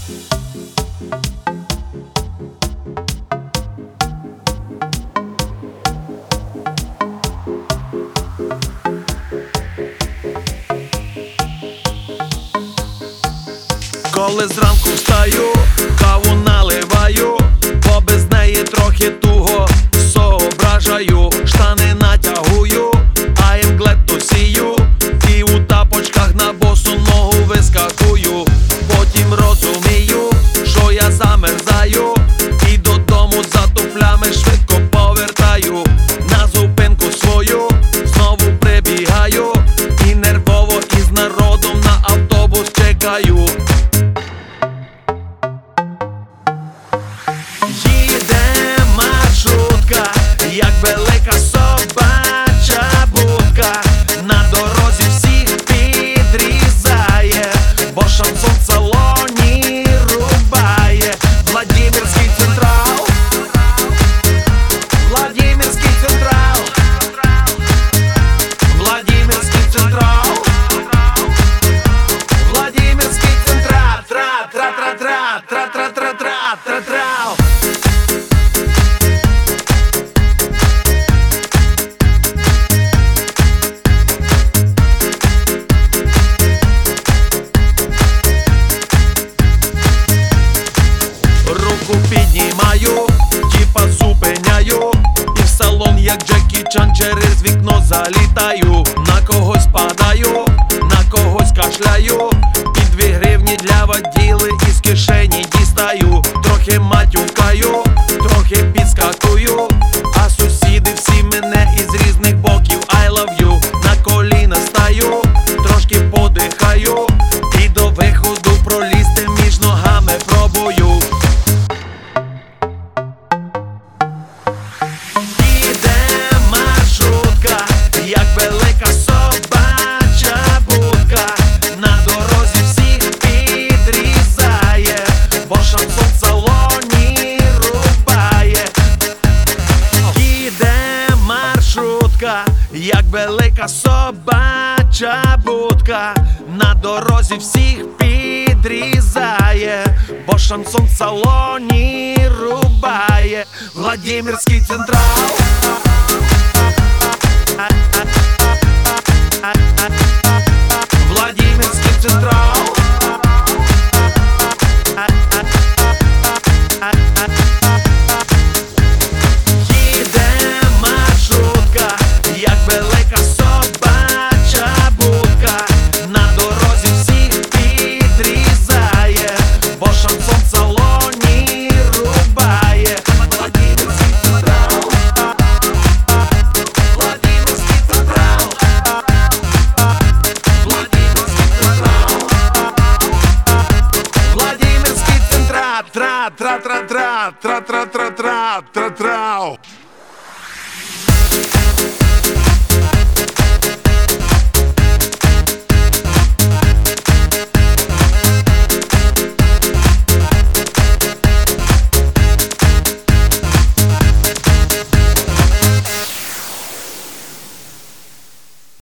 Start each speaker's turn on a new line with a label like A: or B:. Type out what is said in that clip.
A: Коли зранку встаю, каву наливаю, бо без неї трохи туго соображаю. Штани натягую, а імглету сію, і у тапочках на босу ногу вискакую. Потім розумію, що я замерзаю, і додому за туфлями швидко повертаю. На зупинку свою знову прибігаю, і нервово із народом на автобус чекаю. Їде маршрутка, як велика собача будка, на дорозі всіх підрізає, бо шансон в салоні рубає. Владимирський централ, Владимирський централ, Владимирський централ, Владимирський централ, тра-тра-тра-тра, тра-тра-тра-тра-тра-трау. Руку піднімаю, тіпа зупиняю, і в салон, як Джекі Чан, через вікно залітаю. На когось падаю, на когось кашляю, і 2 гривні для воділи із кишені дістаю. Трохи матюкаю, трохи підскакую, а сусіди всі мене із різних боків I love you. На коліна стаю, трошки подихаю, і до виходу пролізти між ногами пробую. Їде маршрутка, як велика собача будка, на дорозі всіх підрізає, бо шансон в салоні рубає. Їде маршрутка, як велика собача будка, на дорозі всіх підрізає, бо шансон в салоні рубає. Владимирський централ, Владимирський централ, їде маршрутка, як велика собача будка, на дорозі всіх підрізає, бо шансон в салоні рубає. Владимирський централ, Владимирський централ, Владимирський централ, Владимирський централ, тра-тра-тра-тра, тра-тра-тра-тра, тра-трау.